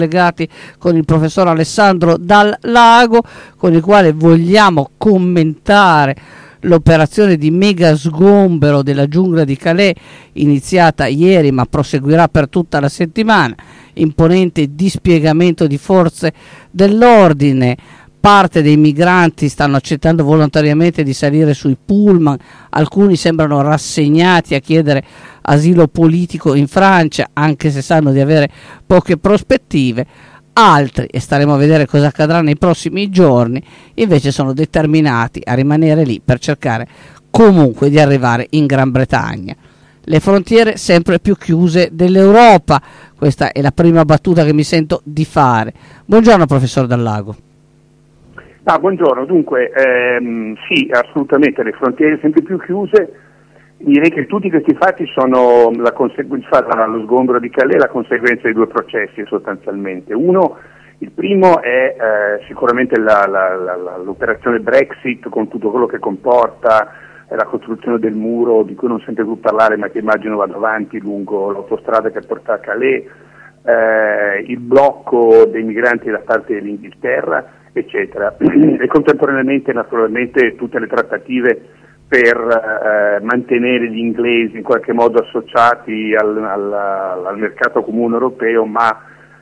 legati con il professor Alessandro Dal Lago, con il quale vogliamo commentare l'operazione di mega sgombero della giungla di Calais, iniziata ieri ma proseguirà per tutta la settimana. Imponente dispiegamento di forze dell'ordine. Parte dei migranti stanno accettando volontariamente di salire sui pullman, alcuni sembrano rassegnati a chiedere asilo politico in Francia, anche se sanno di avere poche prospettive. Altri, e staremo a vedere cosa accadrà nei prossimi giorni, invece sono determinati a rimanere lì per cercare comunque di arrivare in Gran Bretagna. Le frontiere sempre più chiuse dell'Europa, questa è la prima battuta che mi sento di fare. Buongiorno professor Dal Lago. Buongiorno, dunque sì, assolutamente, le frontiere sempre più chiuse. Direi che tutti questi fatti sono la conseguenza, lo sgombero di Calais è la conseguenza di due processi sostanzialmente. Il primo è sicuramente l'operazione Brexit, con tutto quello che comporta, la costruzione del muro di cui non sento più parlare ma che immagino vada avanti lungo l'autostrada che porta a Calais, il blocco dei migranti da parte dell'Inghilterra, eccetera, e contemporaneamente naturalmente tutte le trattative per mantenere gli inglesi in qualche modo associati al mercato comune europeo, ma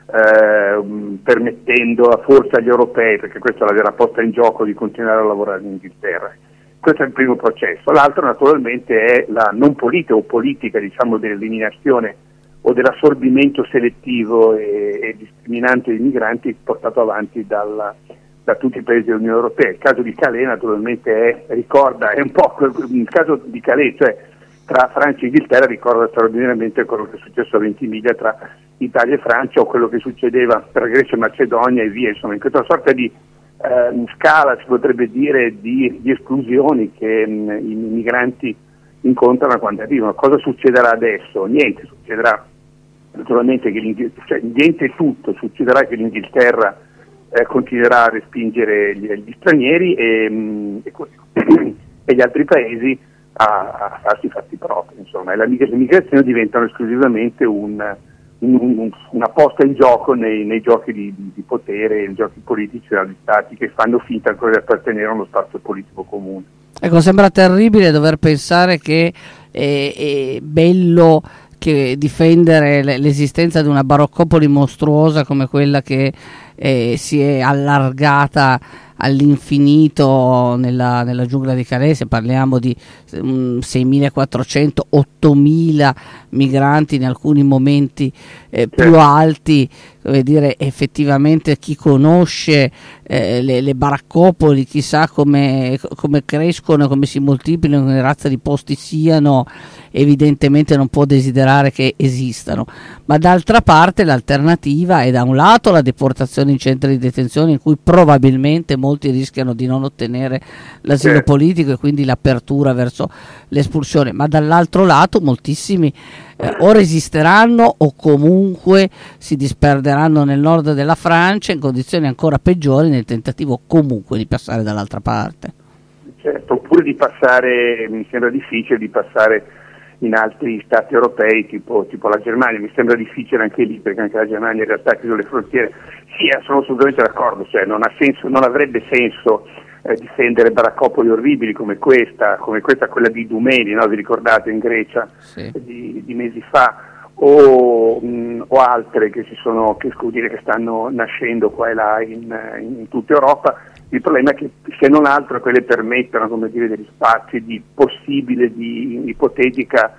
permettendo forse agli europei, perché questa è la vera posta in gioco, di continuare a lavorare in Inghilterra. Questo è il primo processo. L'altro naturalmente è la non politica, diciamo, dell'eliminazione o dell'assorbimento selettivo e discriminante dei migranti portato avanti da tutti i paesi dell'Unione Europea. Il caso di Calais naturalmente è un po' il caso di Calais, cioè tra Francia e Inghilterra, ricorda straordinariamente quello che è successo a Ventimiglia tra Italia e Francia, o quello che succedeva per Grecia e Macedonia e via, insomma, in questa sorta di scala, si potrebbe dire, di esclusioni che i migranti incontrano quando arrivano. Cosa succederà adesso? Niente, succederà naturalmente che succederà che l'Inghilterra continuerà a respingere gli stranieri e gli altri paesi a farsi i fatti propri, insomma, e le migrazioni diventano esclusivamente una posta in gioco nei giochi di potere, nei giochi politici degli stati che fanno finta ancora di appartenere a uno spazio politico comune. Ecco, sembra terribile dover pensare che è bello che difendere l'esistenza di una baraccopoli mostruosa come quella che si è allargata all'infinito nella giungla di Calais. Se parliamo di 6.400, 8.000 migranti in alcuni momenti più alti, come dire, effettivamente chi conosce le baraccopoli chissà come crescono, come si moltiplicano, che razza di posti siano, evidentemente non può desiderare che esistano. Ma d'altra parte l'alternativa è da un lato la deportazione in centri di detenzione in cui probabilmente molti rischiano di non ottenere l'asilo politico e quindi l'apertura verso l'espulsione, ma dall'altro lato moltissimi o resisteranno o comunque si disperderanno nel nord della Francia in condizioni ancora peggiori nel tentativo comunque di passare dall'altra parte. Certo, oppure di passare, mi sembra difficile di passare in altri stati europei tipo la Germania. Mi sembra difficile anche lì, perché anche la Germania in realtà ha chiuso le frontiere. Sì, sono assolutamente d'accordo, cioè non avrebbe senso difendere baraccopoli orribili come questa, quella di Idoumeni, no? Vi ricordate, in Grecia, sì, di mesi fa, o altre che stanno nascendo qua e là in tutta Europa. Il problema è che, se non altro, quelle permettono, come dire, degli spazi di possibile, di ipotetica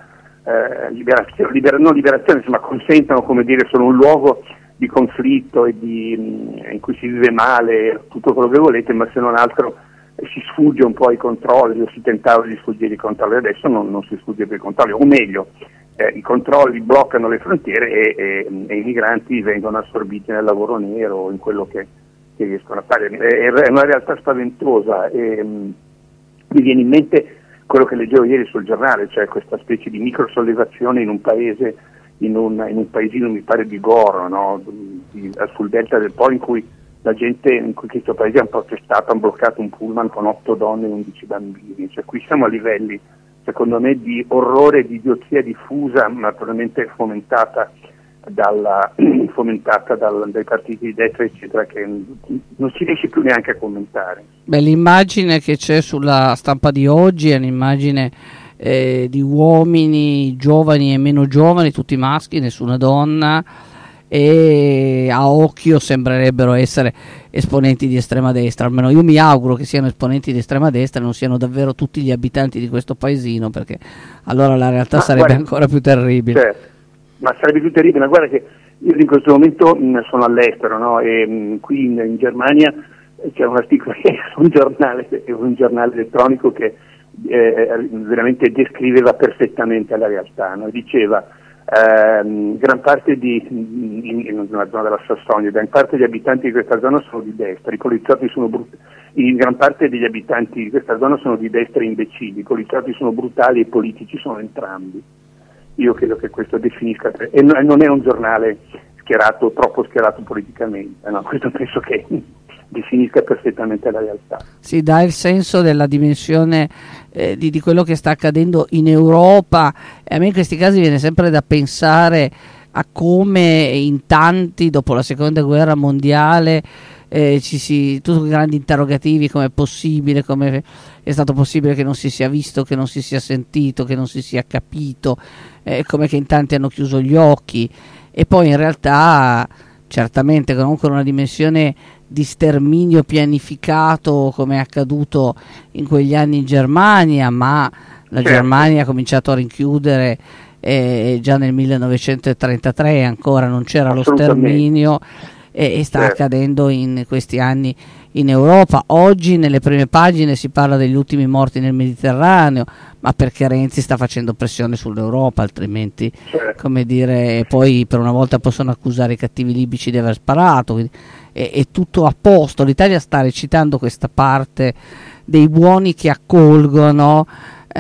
liberazione, insomma, consentono, come dire, sono un luogo di conflitto e in cui si vive male, tutto quello che volete, ma se non altro si sfugge un po' ai controlli, o si tentava di sfuggire ai controlli. Adesso non si sfugge per i controlli, o meglio, i controlli bloccano le frontiere e i migranti vengono assorbiti nel lavoro nero o in quello che riescono a fare. È una realtà spaventosa e mi viene in mente quello che leggevo ieri sul giornale, cioè questa specie di microsollevazione in un paese, in un paesino, mi pare di Goro, no? Sul delta del Po, in cui la gente, in questo paese, hanno protestato, hanno bloccato un pullman con 8 donne e 11 bambini. Cioè, qui siamo a livelli, secondo me, di orrore, di idiozia diffusa, naturalmente fomentata fomentata dai partiti di destra eccetera, che non si riesce più neanche a commentare. Beh, l'immagine che c'è sulla stampa di oggi è un'immagine di uomini giovani e meno giovani, tutti maschi, nessuna donna, e a occhio sembrerebbero essere esponenti di estrema destra. Almeno io mi auguro che siano esponenti di estrema destra e non siano davvero tutti gli abitanti di questo paesino, perché allora la realtà sarebbe ancora più terribile. Certo, ma sarebbe più terribile. Guarda che io in questo momento sono all'estero, no? E qui in Germania c'è un articolo su un giornale elettronico che veramente descriveva perfettamente la realtà, no? Diceva gran parte in una zona della Sassonia, gran parte degli abitanti di questa zona sono di destra, i poliziotti sono gran parte degli abitanti di questa zona sono di destra e imbecilli, i poliziotti sono brutali e i politici sono entrambi. Io credo che questo definisca, e non è un giornale troppo schierato politicamente, no? Questo penso che definisca perfettamente la realtà. Si dà il senso della dimensione di quello che sta accadendo in Europa, e a me in questi casi viene sempre da pensare a come in tanti dopo la seconda guerra mondiale tutti i grandi interrogativi: come è possibile, come è stato possibile che non si sia visto, che non si sia sentito, che non si sia capito, come che in tanti hanno chiuso gli occhi, e poi in realtà certamente comunque una dimensione di sterminio pianificato come è accaduto in quegli anni in Germania, ma la Germania ha cominciato a rinchiudere già nel 1933, ancora non c'era lo sterminio, e sta accadendo in questi anni in Europa. Oggi nelle prime pagine si parla degli ultimi morti nel Mediterraneo, ma perché Renzi sta facendo pressione sull'Europa, altrimenti come dire, poi per una volta possono accusare i cattivi libici di aver sparato, quindi è tutto a posto. L'Italia sta recitando questa parte dei buoni che accolgono